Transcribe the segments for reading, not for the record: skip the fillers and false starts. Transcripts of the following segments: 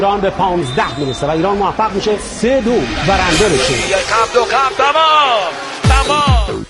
ایران به 15 میرسه و ایران موفق میشه 3-2 برنده بشه. تمام.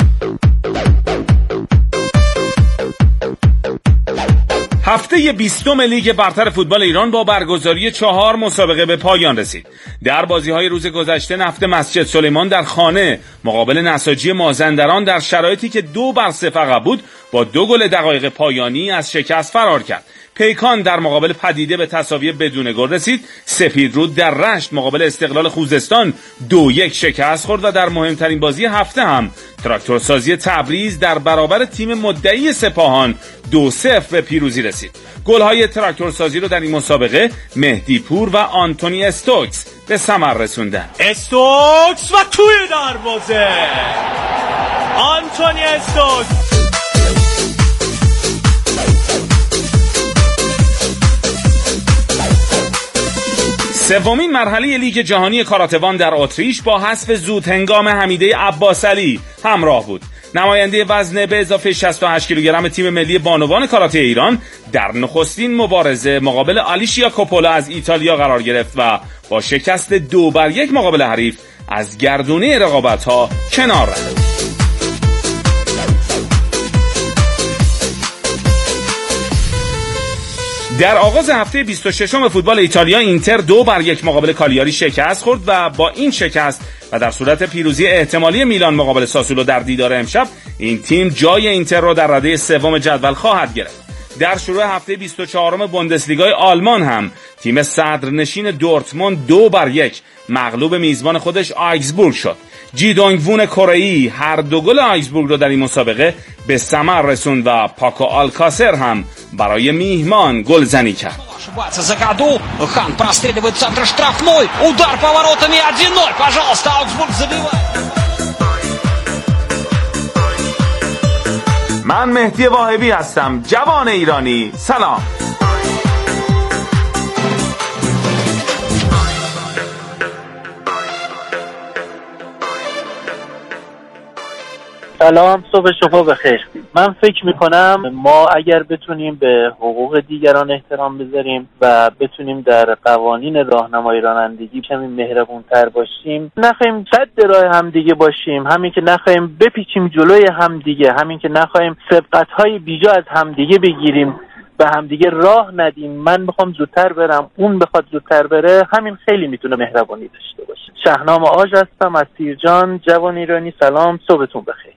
هفته 20 لیگ برتر فوتبال ایران با برگزاری 4 مسابقه به پایان رسید. در بازی‌های روز گذشته نفت مسجد سلیمان در خانه مقابل نساجی مازندران در شرایطی که 2-0 عقب بود با 2 گل دقایق پایانی از شکست فرار کرد. پیکان در مقابل پدیده به تساوی بدون گل رسید. سپیدرود در رشت مقابل استقلال خوزستان 2-1 شکست خورد و در مهمترین بازی هفته هم تراکتورسازی تبریز در برابر تیم مدعی سپاهان 2-0 به پیروزی رسید. گل‌های تراکتورسازی رو در این مسابقه مهدی پور و آنتونی استوکس به ثمر رسوندن. استوکس و توی دروازه آنتونی استوکس. سومین مرحله لیگ جهانی کاراتوان در اتریش با حذف زودهنگام حمیده عباسعلی همراه بود. نماینده وزن به اضافه 68 کیلوگرم تیم ملی بانوان کاراته ایران در نخستین مبارزه مقابل آلیشیا کوپولا از ایتالیا قرار گرفت و با شکست 2-1 مقابل حریف از گردونه رقابت‌ها کنار رفت. در آغاز هفته 26 فوتبال ایتالیا اینتر 2-1 مقابل کالیاری شکست خورد و با این شکست و در صورت پیروزی احتمالی میلان مقابل ساسولو در دیدار امشب این تیم جای اینتر را در رده سوم جدول خواهد گرفت. در شروع هفته 24 بوندسلیگای آلمان هم تیم صدرنشین دورتموند 2-1 مغلوب میزبان خودش آیگزبورگ شد. جی دونگ وون کره‌ای هر 2 گل آیگزبورگ رو در این مسابقه به ثمر رسوند و پاکو آلکاسر هم برای میهمان گلزنی کرد. Хан простреливает центр штрафной. Удар поворотами 1-0. Пожалуйста, Аугсбург забивает. من مهدی واهبی هستم، جوان ایرانی. سلام. سلام، صبح شما بخیر. من فکر میکنم ما اگر بتونیم به حقوق دیگران احترام بذاریم و بتونیم در قوانین راهنمای رانندگی کمی مهربونتر باشیم، نخواهیم صد راه همدیگه باشیم، همین که نخواهیم بپیچیم جلوی همدیگه، همین که نخواهیم سبقت‌های بیجا از همدیگه بگیریم و همدیگه راه ندیم، من بخوام زودتر برم اون بخواد زودتر بره، همین خیلی میتونه مهربانی داشته باشه. شهنام آژ هستم از سیرجان، جوان ایرانی. سلام، صبحتون بخیر.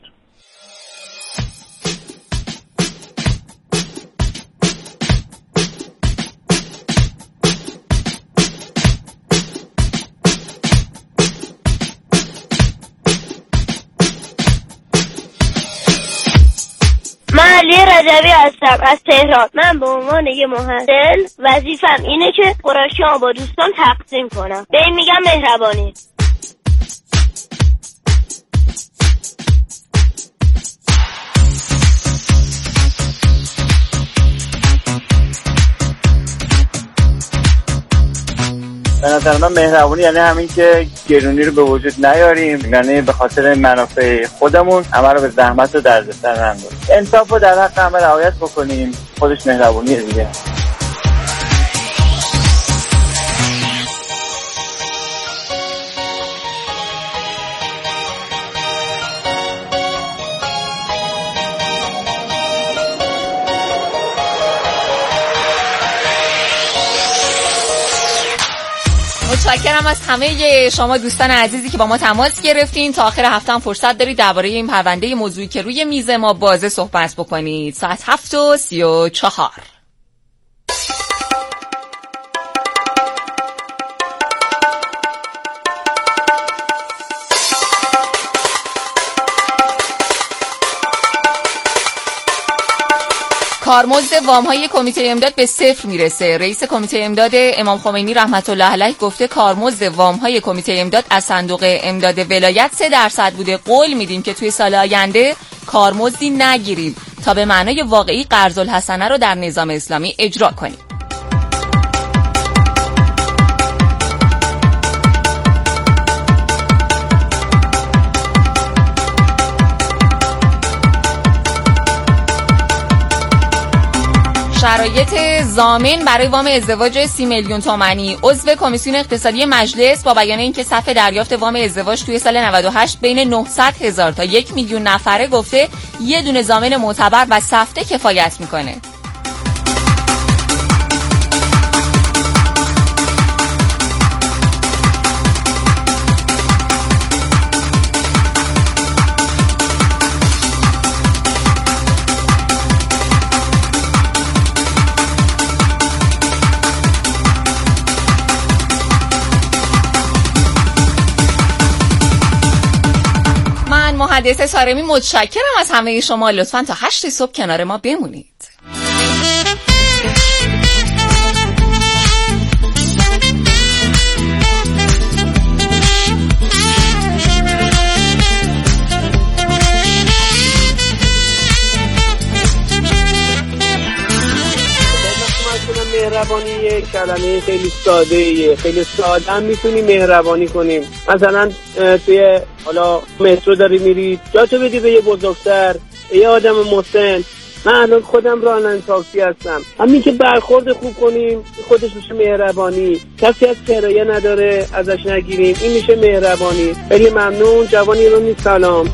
علی رجبی هستم از تهران. من به عنوان یه محصل وظیفم اینه که قراشیام با دوستان تقسیم کنم. به این میگم مهربانی. به نظر من مهربانی یعنی همین که گرونی رو به وجود نیاریم، یعنی به خاطر منافع خودمون همه رو به زحمت و دردسر نندازیم. انصاف رو در حق همه رعایت بکنیم، خودش مهربونیه دیگه. متشکرم از همه شما دوستان عزیزی که با ما تماس گرفتین. تا آخر هفته هم فرصت دارید درباره این پرونده موضوعی که روی میز ما بازه صحبت بکنید. ساعت 7:34. کارمزد وام‌های کمیته امداد به 0 میرسه. رئیس کمیته امداد امام خمینی رحمت الله علیه گفته کارمزد وام‌های کمیته امداد از صندوق امداد ولایت 3% بوده. قول میدیم که توی سال آینده کارمزدی نگیریم تا به معنای واقعی قرض الحسنه رو در نظام اسلامی اجرا کنیم. شرایط ضامن برای وام ازدواج 30 میلیون تومانی. عضو کمیسیون اقتصادی مجلس با بیان اینکه صف دریافت وام ازدواج توی سال 98 بین 900,000 تا 1 میلیون نفره گفته یه دونه ضامن معتبر و سفته کفایت میکنه. مهندس سارمی متشکرم از همه شما. لطفاً تا 8 صبح کنار ما بمونید. مهربانی یک کلمه خیلی ساده‌ایه، خیلی ساده هم میتونیم مهربانی کنیم. مثلا توی حالا مترو داری میری، جاتو بدی به یه بزرگتر، یه آدم مسن. من الان خودم راننده تاکسی هستم. همین که برخورد خوب کنیم خودش میشه مهربانی. کسی از کرایه نداره ازش نگیریم، این میشه مهربانی. خیلی ممنون. جوان ایرانی سلام.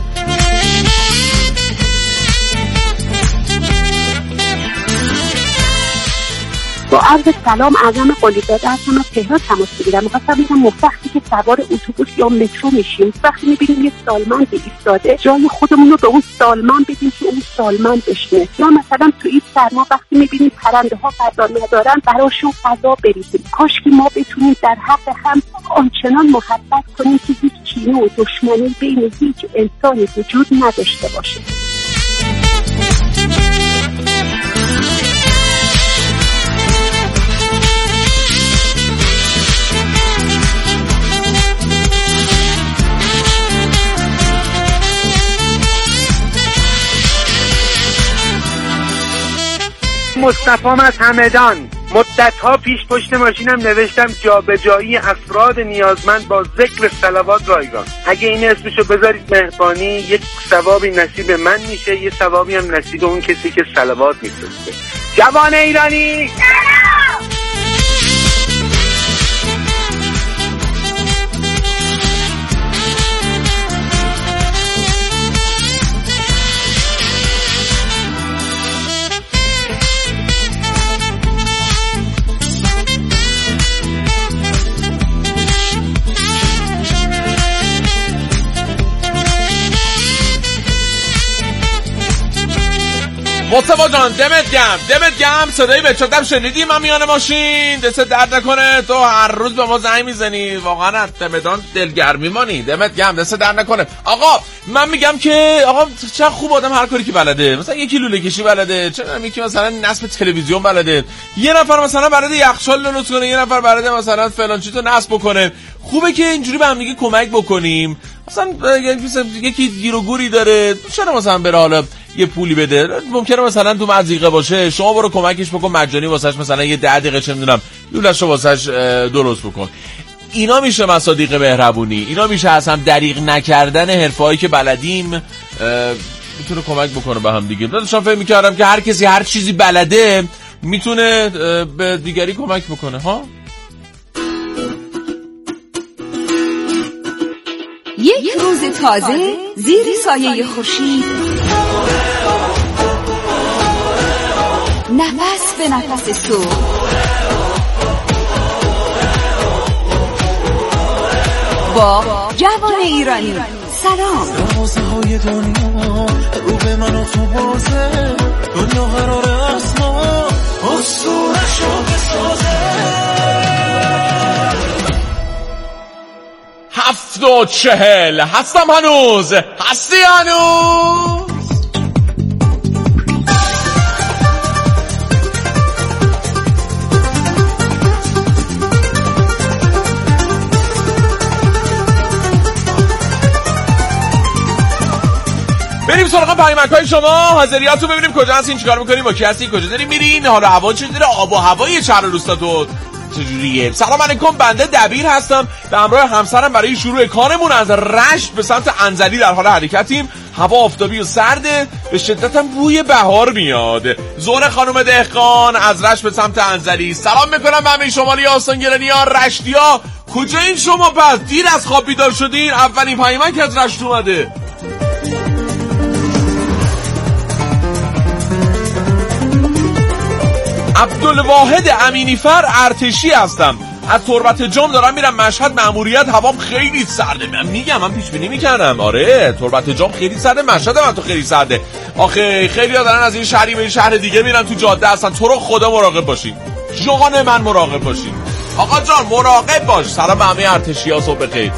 با عرض سلام اعظم قلیزاده هستم از تهران تماس میگیرم. می‌خواستم بگم وقتی که سوار اتوبوس یا مترو میشیم، وقتی می‌بینیم یه سالمند ایستاده، جای خودمون رو به اون سالمند بدیم که اون سالمند بشینه. یا مثلا تو این سرما وقتی می‌بینیم پرنده‌ها غذا ندارن، براشون غذا بریزیم. کاش که ما بتونیم در حق هم آنچنان محبت کنیم که هیچ کینه و دشمنی بین هیچ انسانی وجود نداشته باشه. مصطفی از همدان. مدت‌ها پیش پشت ماشینم نوشتم جابجایی افراد نیازمند با ذکر صلوات رایگان. اگه این اسمشو بذارید مهربانی، یک ثوابی نصیب من میشه، یه ثوابی هم نصیب اون کسی که صلوات میفرسته. جوان ایرانی مصطفی جان دمت گرم. صدای بچه‌تم شنیدی؟ من میانه ماشین دست درد نکنه. تو هر روز به ما زنگ میزنی، واقعا از دمدان دلگرمی مانی. دمت گرم، دست درد نکنه. آقا من میگم که آقا چه خوب آدم هر کاری که بلده، مثلا یکی لوله کشی بلده، چه یکی مثلا نصب تلویزیون بلده، یه نفر مثلا بلده یخچال درست کنه، یه نفر بلده مثلا فلان چیزو نصب بکنه. خوبه که اینجوری به هم دیگه کمک بکنیم. مثلا یکی گیر و گوری داره، چرا مثلا بره حالا یه پولی بده، ممکنه مثلا تو مضیقه باشه، شما برو کمکش بکن مجانی واسش، مثلا یه 10 دقیقه چه میدونم لوله‌شو واسش درست بکن. اینا میشه مصادیق مهربونی، اینا میشه اصلا دریغ نکردن حرفه‌ای که بلدیم، میتونه کمک بکنه به هم دیگه. داشتم فکر می‌کردم که هر کسی هر چیزی بلده میتونه به دیگری کمک بکنه ها. یک روز تازه زیر سایه خورشید، نفس به نفس صبح، با جوان ایرانی. سلام. های دنیا رو به من و تو بازه، دنیا قراره از ما اسطوره‌شو بسازه. 7:40 هستم هنوز. هستی هنوز؟ بریم سراغ پیامک‌های شما. حاضریاتو ببینیم کجا هستین، چیکار می‌کنین، با کی هستین، کجا دارین میرین، حالا هوا چطوره، آب و هوای شهر روستاتون چجوریه. سلام علیکم، بنده دبیر هستم، به همراه همسرم برای شروع کارمون از رشت به سمت انزلی در حال حرکتیم. هوا آفتابی و سرده، به شدت هم بوی بهار میاد. زهره خانم دهقان از رشت به سمت انزلی، سلام میکنم به همه شمالی آسانگرانی‌ها رشتی‌ها. کجا این شما پس؟ دیر از خواب بیدار شدین؟ اولین پیامک که از رشت اومده. عبدالواحد امینیفر ارتشی هستم، از تربت جام دارم میرم مشهد مأموریت. هوام خیلی سرده. من پیش بینی میکردم. آره تربت جام خیلی سرده، مشهد هم تو خیلی سرده. آخه خیلی ها دارن از این شهری به این شهر دیگه میرن تو جاده هستن. تو رو خدا مراقب باشین، جان من مراقب باشین. آقا جان مراقب باش. سلام به همه ارتشی ها، صبح بخیر.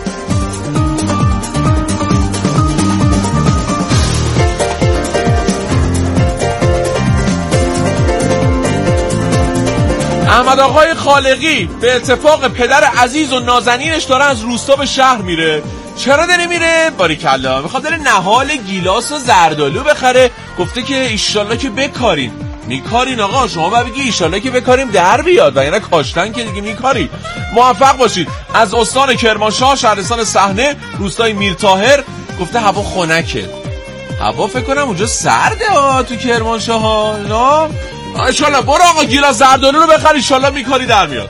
احمد آقای خالقی به اتفاق پدر عزیز و نازنینش داره از روستا به شهر میره. چرا داره میره؟ باریکلا، میخواد داره نهال گیلاس و زردالو بخره. گفته که ایشالله که بکارین. میکارین آقا، شما باید بگی ایشالله که بکاریم در بیاد، و یعنی کاشتن که دیگه میکاری. موفق باشید. از استان کرمانشاه، شهرستان صحنه، روستای میرطاهر، گفته هوا خنکه. هوا فکر کنم اونجا سرده تو کرمانشاه ها. نه ایشالله برو آقا گیلاس زردالو رو بخر، ایشالله میکاری در میاد.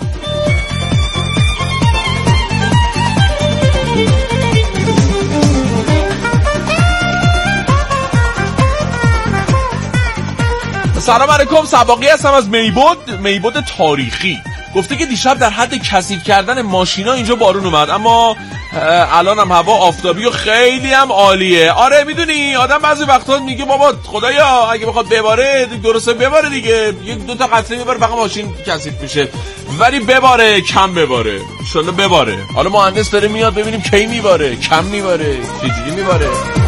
سلام علیکم، سباقی هستم از میبود تاریخی. گفته که دیشب در حد کثیف کردن ماشینا اینجا بارون اومد، اما الان هم هوا آفتابی و خیلی هم عالیه. آره میدونی آدم بعضی وقتا میگه بابا خدایا اگه بخواد بباره درسته بباره دیگه، یک دو تا قطره بباره فقط ماشین کثیف میشه، ولی بباره کم بباره، ان شاءالله بباره. حالا مهندس داره میاد ببینیم کی میباره، کم میباره، چجوری میباره.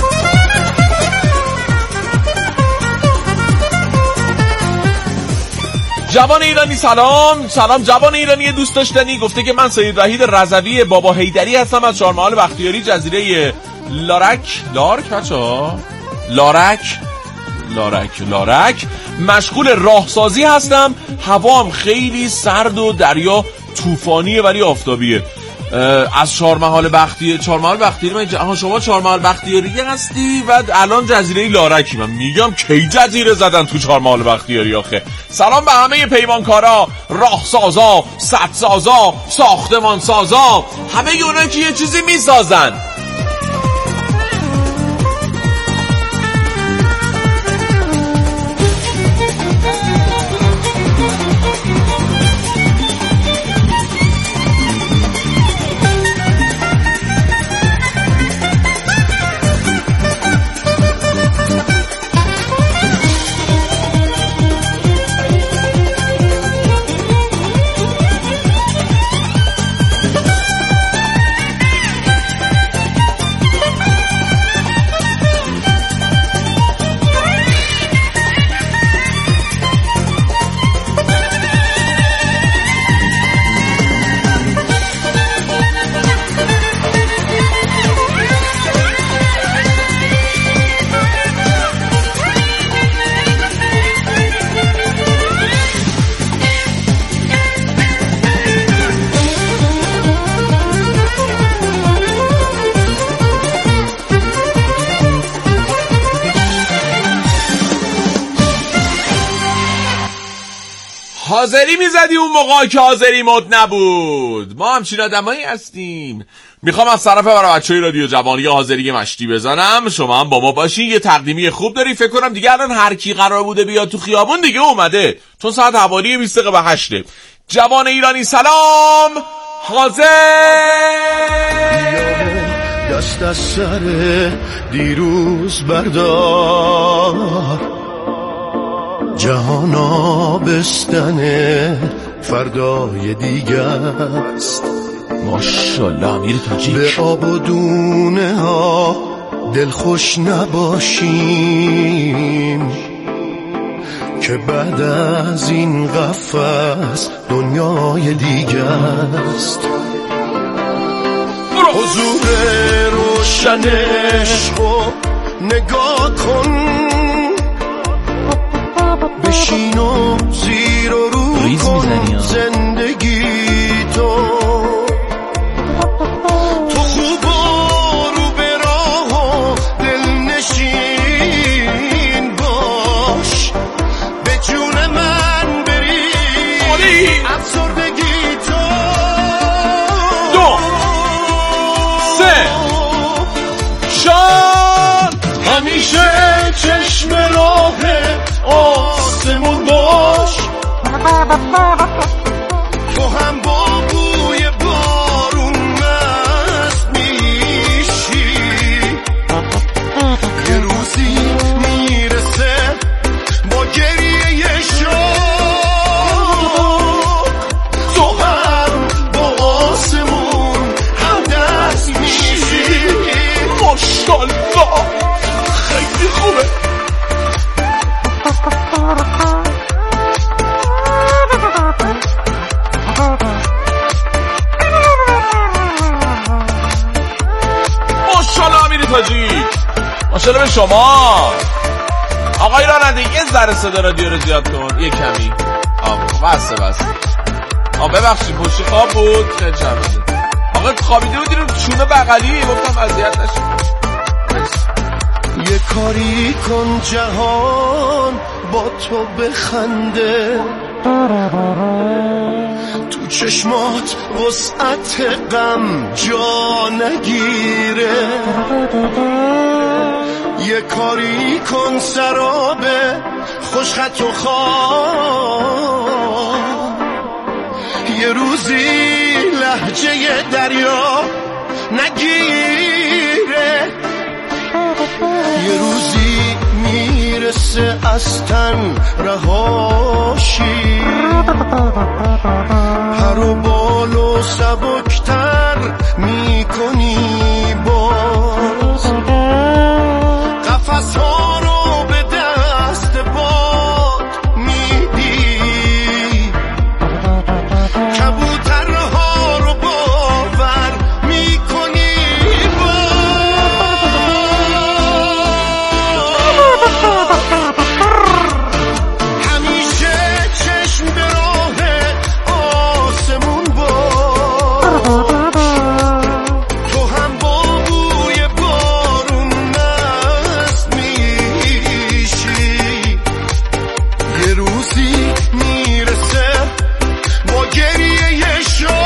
جوان ایرانی سلام جوان ایرانی دوست داشتنی. گفته که من سید وحید رضوی بابا حیدری هستم از چهارمحال بختیاری، جزیره لارک مشغول راهسازی هستم. هوام خیلی سرد و دریا طوفانیه ولی آفتابیه. از چهارمحال بختیاری شما چهارمحال بختیاری هستی و الان جزیره لارکی. من میگم کی جزیره زدن تو چهارمحال بختیاری آخه. سلام به همه پیمانکارا، راهسازا، سدسازا، ساختمانسازا، همه اونا که یه چیزی میسازن. حاضری میزدی اون موقع که حاضری مد نبود. ما همچین آدمایی هستیم. میخوام از طرف برای بچه‌های رادیو جوان یه حاضری مشتی بزنم، شما هم با ما باشین. یه تقدیمی خوب داری، فکر کنم دیگه الان هر کی قرار بوده بیاد تو خیابون دیگه اومده، چون ساعت حوالی 20 دقیقه به 8. جوان ایرانی سلام، حاضر دست از سر دیروز بردار، جهان آبستن فردای دیگه است. ماشاءالله امیر تاجیک. به آب و دونه ها دل خوش نباشیم که بعد از این قفس دنیای دیگه است. حضور روشنش رو نگاه کن، بشین و زیر و رو کن زندگی تو خوب و رو به راه و دل نشین چشم راه آسمون باش، تو هم با بوی بارون مست میشی، یه روزی میرسه با گریه شوق، تو هم با آسمون هم دست میشی. ماشاءالله خیلی خوبه. ماشاءالله امیری تاجی، ماشاءالله به شما. آقای راننده یه ذره صدا رادیو رو زیاد کن، یه کمی. بسه ببخشید پشت خواب بود، خیلی شرمنده. آقا خوابیده بودی رو چونه بغلی، گفتم اذیت نشید. یه کاری کن جهان با تو بخنده، تو چشمات وسعت غم جا نگیره، یه کاری کن سراب خوشخط و خواب، یه روزی لهجه دریا نگیره، یه روزی میرسه از تن رهاشی، پر و بال و سبکتر میکنی باز، قفس ها رو به دست باد میدی، کبوترها رو باور میکنی همیشه چشم به راه آسمون باش، تو هم با بوی بارون مست میشی، یه روزی میرسه با گریه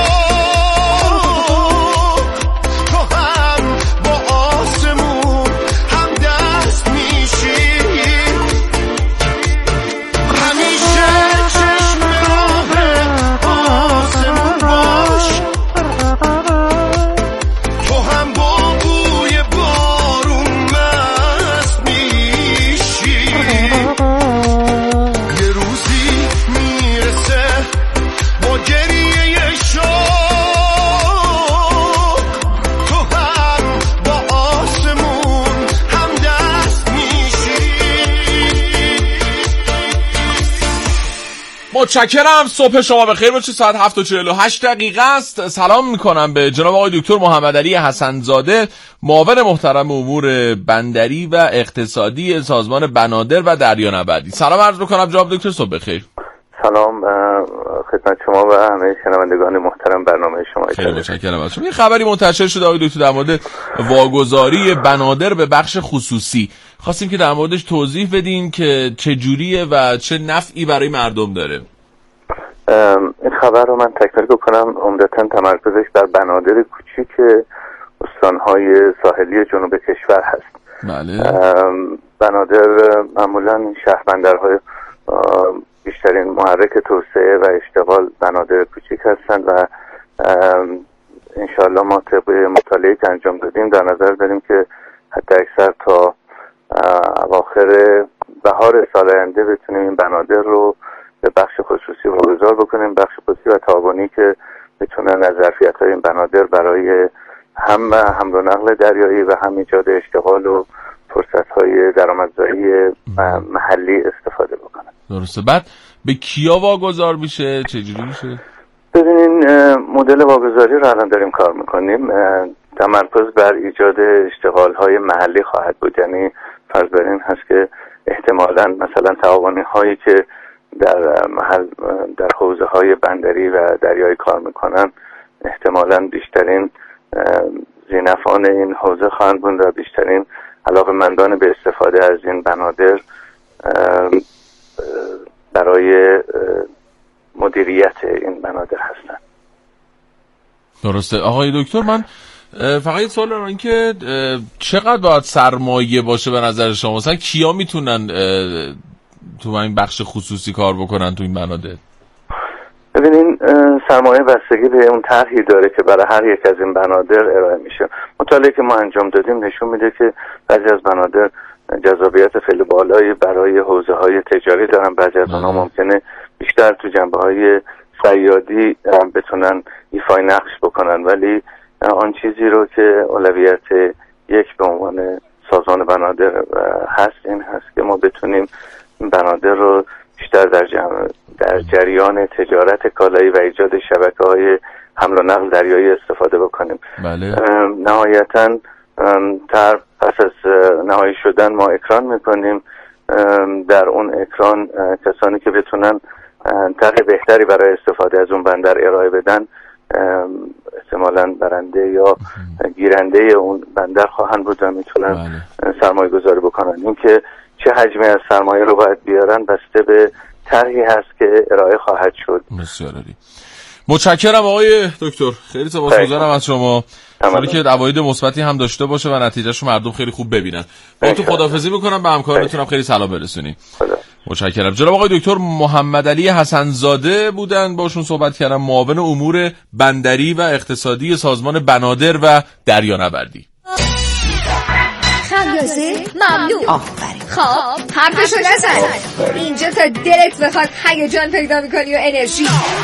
شوق، تو هم با آسمون هم دست میشی، همیشه چشم راه آسمون باش، تو هم با بوی بارون مست میشی، یه روزی میرسه با گریه شوق، تو هم با آسمون هم دست میشی. متشکرم. صبح شما بخیر باشه. ساعت 7:48 است. سلام میکنم به جناب آقای دکتر محمدعلی حسن‌زاده، معاون محترم امور بندری و اقتصادی سازمان بنادر و دریانوردی. سلام عرض میکنم جناب دکتر، صبح بخیر. سلام خدمت شما و همه شنوندگان محترم برنامه شما. خیلی متشکرم از شما. یه خبری منتشر شده آقای دکتر در مورد واگذاری بنادر به بخش خصوصی. خواستیم که در موردش توضیح بدین که چه جوریه و چه نفعی برای مردم داره. این خبر رو من تکمیل بکنم. عمدتاً تمرکزش بر بنادر کوچیک استانهای ساحلی جنوب کشور هست. بله. بنادر معمولاً شهربندرهای بیشترین محرک توسعه و اشتغال بنادر کوچیک هستند و انشاءالله ما طبق مطالعه که انجام دادیم در نظر داریم که حتی اکثر تا اواخر بهار سال آینده بتونیم این بنادر رو به بخش خصوصی واگذار بکنیم، بخش خصوصی و تعاونی که بتونن از ظرفیت‌های این بنادر برای هم حمل و نقل دریایی و هم ایجاد اشتغال و فرصت‌های درآمدزایی محلی استفاده بکنن. درسته. بعد به کیا واگذار میشه؟ چجوری میشه؟ ببینین مدل واگذاری رو الان داریم کار میکنیم. تمرکز بر ایجاد اشتغال‌های محلی خواهد بود. یعنی فرض بر این هست که احتمالاً مثلا تعاونی‌هایی که در حوزه‌های بندری و دریایی کار میکنن احتمالاً بیشترین ذینفعان این حوزه خواهند بود و بیشترین علاقه‌مندان به استفاده از این بنادر برای مدیریت این بنادر هستند. درسته. آقای دکتر، من فقط یه سوال دارم، این که چقدر باید سرمایه باشه به نظر شما؟ مثلا کیا میتونن تو این بخش خصوصی کار بکنن تو این بنادر؟ ببینین سرمایه بستگی به اون طرحی داره که برای هر یک از این بنادر ارائه میشه. مطالعه که ما انجام دادیم نشون میده که بعضی از بنادر جذابیت خیلی بالایی برای حوزه‌های تجاری دارن، بعضی از اونها ممکنه بیشتر تو جنبه‌های صیادی بتونن ایفای نقش بکنن، ولی آن چیزی رو که اولویت یک به عنوان سازمان بنادر هست این هست که ما بتونیم بنادر رو بیشتر در جریان تجارت کالایی و ایجاد شبکه‌های حمل و نقل دریایی استفاده بکنیم. بله. نهایتاً پس از نهایی شدن ما اکران میکنیم، در اون اکران کسانی که بتونن طرح بهتری برای استفاده از اون بندر ارائه بدن احتمالاً برنده یا گیرنده اون بندر خواهند بود و میتونن سرمایه گذاری بکنن. این که چه حجمی از سرمایه رو باید بیارن بسته به طرحی هست که ارائه خواهد شد. بسیار عالی. متشکرم آقای دکتر، خیلی سپاسگزارم از شما. حالا که عواید مثبتی هم داشته باشه و نتیجهشو مردم خیلی خوب ببینن. با تو خداحافظی میکنم، به همکارتونم خیلی سلام برسونی. متشکرم. جناب آقای دکتر محمد علی حسن‌زاده بودن، باشون صحبت کردم، معاون امور بندری و اقتصادی سازمان بنادر و دریانوردی. خمیازه ممنوع. آفرین. خب حرفشو نزن، اینجا تا دلت بخواد هیجان پیدا میکنی و انرژی.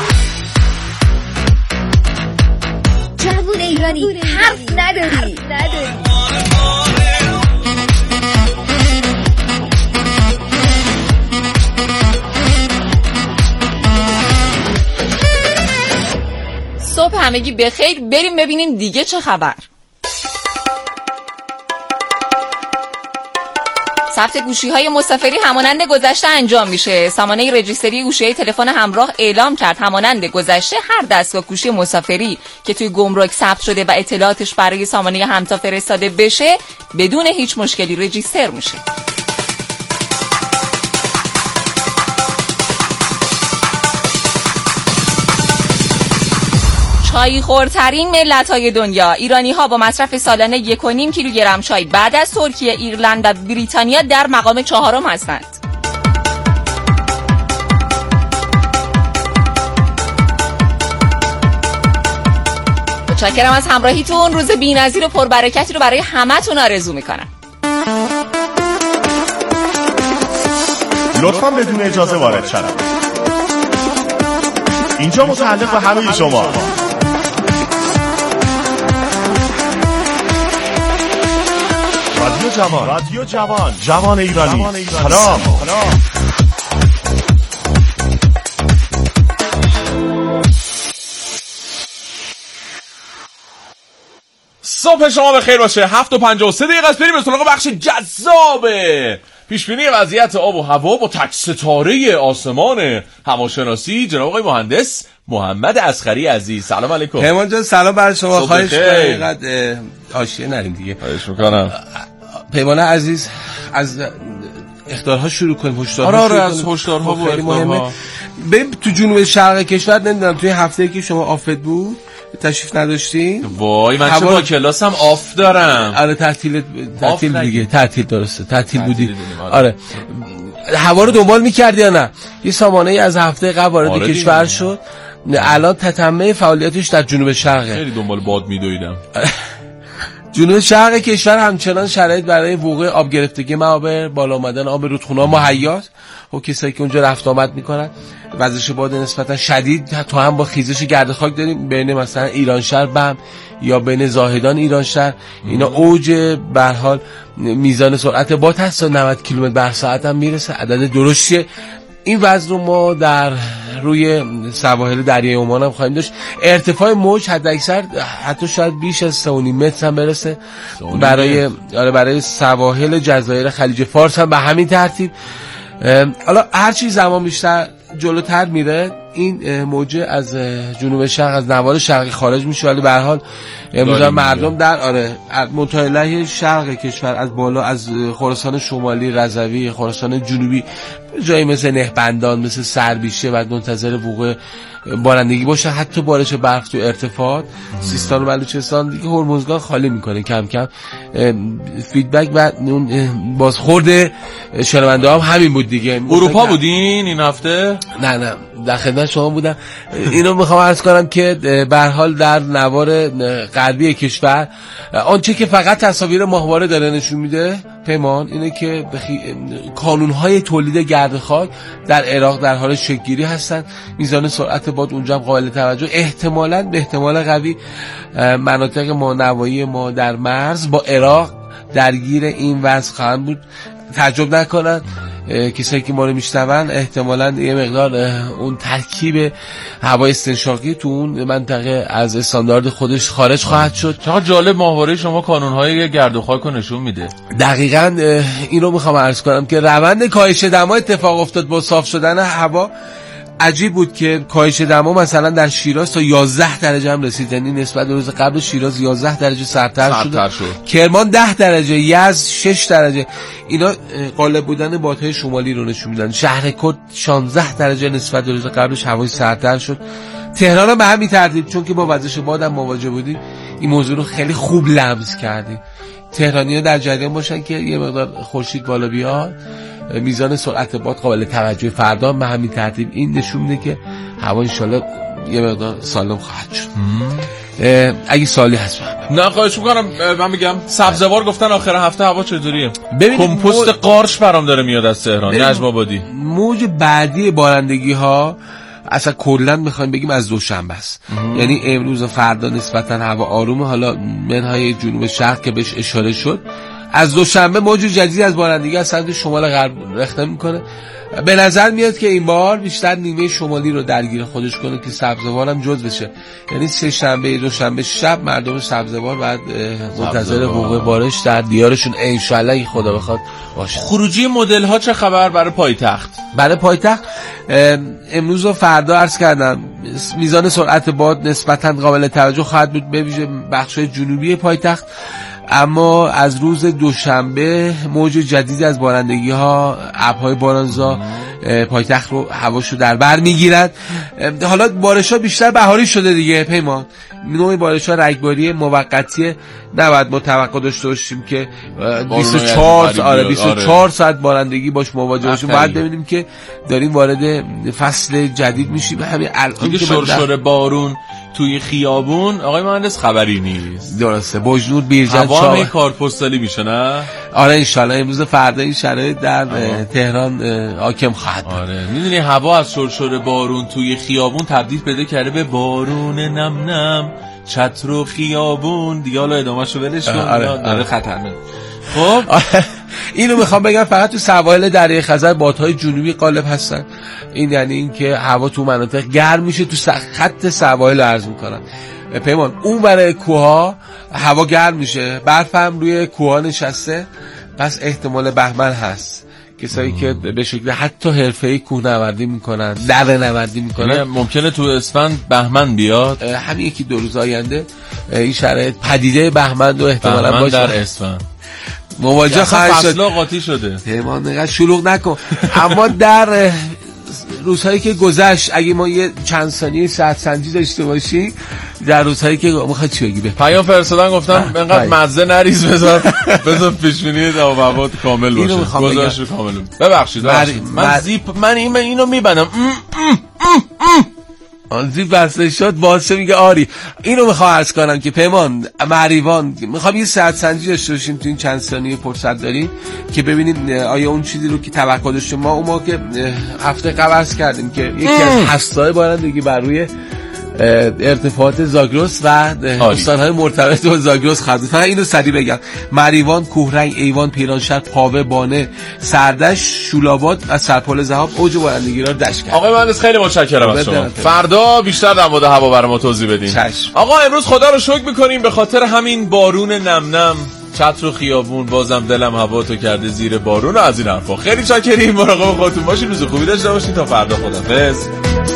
جوون ایرانی حرف نداری. صبح همگی بخیر، بریم ببینیم دیگه چه خبر. ثبت گوشی‌های مسافری همانند گذشته انجام میشه. سامانه رجیستری گوشی‌های تلفن همراه اعلام کرد همانند گذشته هر دستگاه گوشی مسافری که توی گمرک ثبت شده و اطلاعاتش برای سامانه همتا فرستاده بشه بدون هیچ مشکلی رجیستر میشه. چای خورترین ملت‌های دنیا، ایرانی‌ها با مصرف سالانه 1.5 کیلوگرم چای بعد از ترکیه، ایرلند و بریتانیا در مقام 4 هستند. متشکرم از همراهیتون. روز بی‌نظیر و پربرکتی رو برای همتون آرزو می‌کنم. لطفاً بدون اجازه وارد شدن. اینجا متعلق به همه شما. رادیو جوان جوان ایرانی. سلام. صبح شما بخیر باشه. 7:53 است. بریم به سراغ بخش جذاب پیشبینی وضعیت آب و هوا با تک ستاره آسمان هواشناسی، جناب آقای مهندس محمد اصغری عزیز. سلام علیکم. پیمان جان سلام بر شما. خواهش می‌کنم حاشیه نریم دیگه. خواهش می‌کنم. پیمان عزیز از اخطارها شروع کنیم. هشدارها آره از هشدارها و اخطارها. بریم تو جنوب شرق کشور. نمیدونم توی هفته‌ای که شما آفت بود تشریف نداشتین؟ وای من چه با کلاسم آف دارم. آره تعطیل دیگه. تعطیل درسته. تعطیل بودی. آره هوا رو دنبال می‌کردی یا نه؟ یه سامانه ای از هفته قبل وارد کشور شد. الان تتمه فعالیتش در جنوب شرقه. خیلی دنبال باد می‌دویدم. جنوب شرق کشور همچنان شرایط برای وقوع آب گرفتگی معابر، بالا اومدن آب رودخونه‌ها مهیاست. و کسایی که اونجا رفت آمد میکنن، وزش باد نسبتا شدید تو هم با خیزش گرد خاک داریم بین مثلا ایرانشهر بم یا بین زاهدان ایرانشهر. اینا اوج به هر حال میزان سرعت باد هست تا 90 کیلومتر بر ساعت هم میرسه. عدد درشتیه. این وزن رو ما در روی سواحل دریای عمان هم خواهیم داشت. ارتفاع موج حداکثر حتی شاید بیش از 3.5 متر هم برسه برای سواحل جزایر خلیج فارس هم به همین ترتیب. حالا هر چی زمان بیشتر جلوتر میره این موجه از جنوب شرق از نوار شرقی خارج میشه، ولی به هر حال امروز مردم در منطقه شرق کشور از بالا از خراسان شمالی، رضوی، خراسان جنوبی جایی مثل نهبندان، مثل سربیشه و منتظر وقوع بارندگی باشه. حتی بارش برف تو ارتفاعات سیستان و بلوچستان دیگه هرمزگان خالی میکنه کم کم. فیدبک و اون بازخورد شنونده هم همین بود دیگه. اروپا بودین این هفته؟ نه در خدمت شما بودم. اینو میخوام عرض کنم که به هر حال در نوار غربی کشور آنچه که فقط تصاویر ماهواره داره نشون میده پیمان اینه که کانونهای تولید گرد خاک در عراق در حال شکل‌گیری هستن. میزان سرعت باد اونجا هم قابل توجه. احتمالاً به احتمال قوی مناطق مانوایی ما در مرز با عراق درگیر این وضع خواهند بود. تعجب نکنن کسایی که ما رو میشنون، احتمالاً یه مقدار اون ترکیب هوای استنشاقی تو اون منطقه از استاندارد خودش خارج خواهد شد. چقدر جالب ماهواره شما کانون‌های گرد و خاک رو نشون میده. دقیقاً این رو میخوام عرض کنم که روند کاهش دما اتفاق افتاد با صاف شدن هوا. عجیب بود که کاهش دما مثلا در شیراز تا 11 درجه هم رسید، یعنی نسبت به روز قبل شیراز 11 درجه سردتر شد. کرمان 10 درجه، یزد 6 درجه. اینا غالب بودن بادهای شمالی رو نشون میدن. شهرکرد 16 درجه نسبت به روز قبلش هوای سردتر شد. تهران هم به همین ترتیب، چون که با وزش باد هم مواجه بودیم این موضوع رو خیلی خوب لمس کردیم. تهرانی‌ها در جریان باشن که یه مقدار خورشید بالا بیاد، میزان سرعت باد قابل توجه. فردا به همین ترتیب این نشون میده که هوا انشالله یه مقدار سالم خواهد شد. اگه سالی هست نه خواهش میکنم. من میگم سبزوار گفتن آخر هفته هوا چطوریه؟ کمپوست قارچ برام داره میاد از تهران، نجم آبادی. موج بعدی بارندگی ها اصلا کلا میخوایم بگیم از دوشنبه است. یعنی امروز و فردا نسبتا هوا آرومه. حالا منهای جنوب شرق که بهش اشاره شد، از دوشنبه موج جدید از بارندگی از سمت شمال غرب رخنه میکنه. به نظر میاد که این بار بیشتر نیمه شمالی رو درگیر خودش کنه که سبزوار هم جز بشه. یعنی سه شنبه دوشنبه شب مردم سبزوار بعد منتظر وقوع بارش در دیارشون انشالله خدا بخواد باشه. خروجی مدل ها چه خبر برای پایتخت؟ برای پایتخت امروز و فردا عرض کردم میزان سرعت باد نسبتاً قابل توجه خواهد بود به ویژه بخش‌های جنوبی پایتخت. اما از روز دوشنبه موج جدید از بارندگی ها، ابرهای بارانزا پایتخت رو هواشو در بر میگیرد. حالا بارش ها بیشتر بهاری شده دیگه پیمان. نوع بارش ها رگباری موقتیه، نباید ما توقع داشته باشیم که 24 ساعت بارندگی باش مواجه باشیم. باید ببینیم که داریم وارد فصل جدید میشیم. همین الان که شرشر بارون توی خیابون آقای مهندس خبری نیست. درسته. بجنور بیرجند هوا هم کارپستالی میشه نه؟ آره انشالله امروز فردا این شرایط در تهران حاکم خواهد. آره میدونی هوا از شرشر بارون توی خیابون تبدیل پیدا کرده به بارون نم نم چتر و خیابون دیگه. حالا ادامه‌شو ولش کن. داره خطرناک. خب اینو میخوام بگم فقط تو سواحل دریای خزر بادهای جنوبی غالب هستن. این یعنی این که هوا تو مناطق گرم میشه. تو خط سواحل عرض میکنن پیمان اون برای کوها هوا گرم میشه، برف هم روی کوها نشسته، پس احتمال بهمن هست. کسایی که به شکل حتی حرفه‌ای کوهنوردی میکنن، دره‌نوردی میکنن، ممکنه تو اسفند بهمن بیاد. همین یکی دو روز آینده این شرایط پدیده بهمن رو احتمالاً باشه در اسفند مواجه خواهد شد. فصلا قاطی شده. پیمان نگاه شلوغ نکن. اما در روزهایی که گذشت اگه ما یه چند ثانیه ساعت سنجی داشته باشیم، در روزهایی که میخواد چی بگی پیام فرستادن گفتم اینقدر مزه نریز بذار پیشبینی هوا کامل باشه. گزارش کامل. ببخشید من اینو میبندم. آن زیپ بسته شد باشه میگه آری. اینو میخوام عرض کنم که پیمان معریوان میخوام یه ساعت سنجی داشته باشیم تو این چند ثانیه فرصت داریم که ببینیم آیا اون چیزی رو که توقع داشتیم ما اون موقع هفته قبل عرض کردیم که یکی از هسته‌های بارندگی بر روی ارتفاعات زاگرس و استان‌های مرتبط با زاگرس خواهد. فقط اینو سریع بگم: مریوان، کوهرنگ، ایوان، پیرانشهر، پاوه، بانه، سردش، شولاباد و سرپل ذهاب اوج بارندگی را دشت کرد. آقای مهندس خیلی متشکرم از شما. فردا بیشتر در مورد هوا برای ما توضیح بدین. آقا امروز خدا رو شکر می‌کنیم به خاطر همین بارون نم نم، چتر و خیابون، بازم دلم هوا تو کرده زیر بارون و از این حرفا. خیلی چاکریم. مراقب خودتون باشید. روز خوبی داشته باشید. تا فردا. خداحافظ.